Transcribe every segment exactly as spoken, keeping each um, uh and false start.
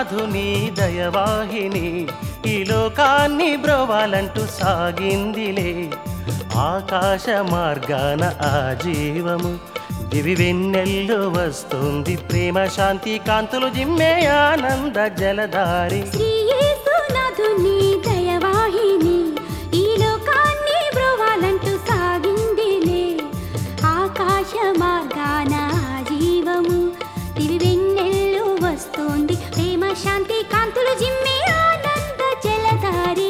యేసునాథుని దయవాహిని ఈ లోకాన్ని బ్రోవాలంటూ సాగిందిలే ఆకాశ మార్గాన ఆ జీవము దివి వెన్నెల్లో వస్తుంది ప్రేమ శాంతి కాంతులు జిమ్మే ఆనంద జలధారి శ్రీ యేసునాథుని దయవాహిని ఈ లోకాన్ని బ్రోవాలంటూ సాగిందిలే ఆకాశ మార్గాన జీవము దివి వెన్నెల్లో వస్తుంది ప్రేమ శాంతి కాంతులు జిమ్మే ఆనంద జలధారి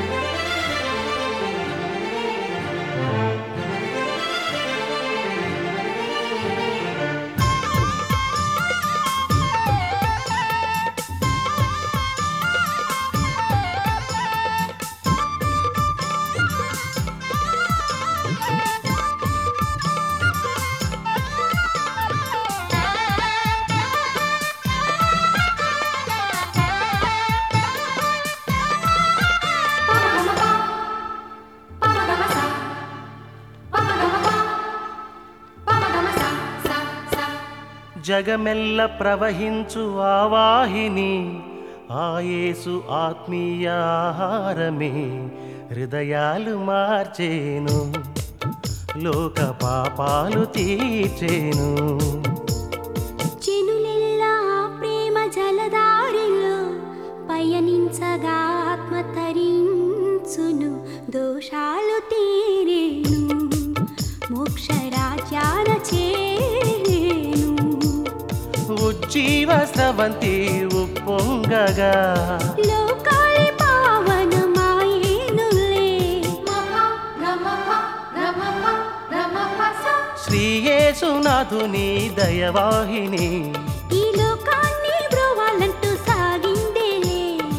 జగమెల్ల ప్రవహించు ఆవాహిని ఆ యేసు ఆత్మీయ ఆహారమే హృదయాలు మార్చేను లోక పాపాలు తీర్చేను చెనులెల్లా ప్రేమ జలధారిలో పయనించగా ఆత్మ తరించును దోషాలు తీరేను మోక్ష రాజ్యాన చేరేను ఉజ్జీవ స్రవంతి ఉప్పొంగగా లోకాలి పావనమాయేనులే శ్రీ యేసునాథుని దయవాహిని ఈ లోకాన్ని బ్రోవాలంటూ సాగిందేలే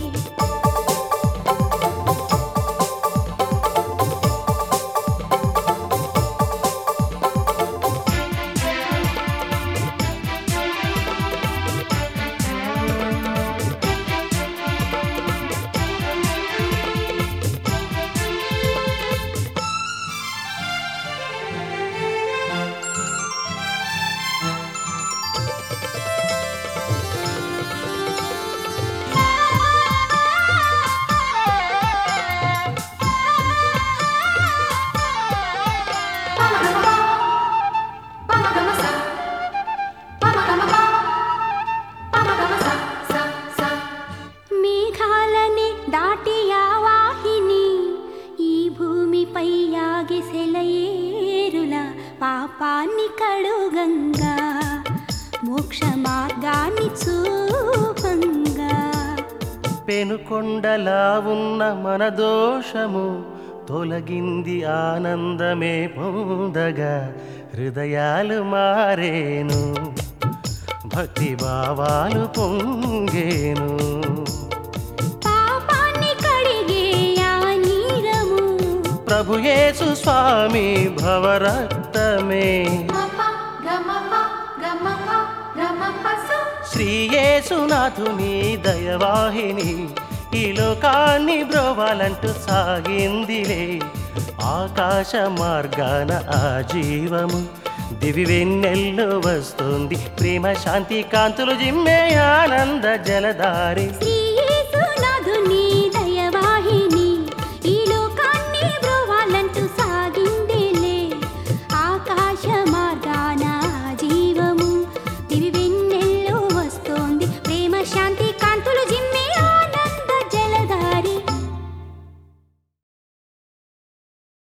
మేఘాలని దాటి ఆ వాహిని ఈ భూమిపై యాగి సెలయేరుల పాపాన్ని కడుగంగా మోక్ష మార్గాన్ని చూపంగా పెనుకొండలా ఉన్న మన దోషము తొలగింది ఆనందమే పొందగా హృదయాలు మారేను భక్తి భావాలు పొంగేను పాపాన్ని కడిగే ఆ నీరము ప్రభు యేసు స్వామి భవరక్తమే శ్రీ యేసునాథుని దయవాహిని ఈ లోకాన్ని బ్రోవాలంటూ సాగిందిలే ఆకాశ మార్గాన ఆ జీవము దివి వెన్నెల్లో వస్తుంది ప్రేమ శాంతి కాంతులు జిమ్మే ఆనంద జలధారి శ్రీ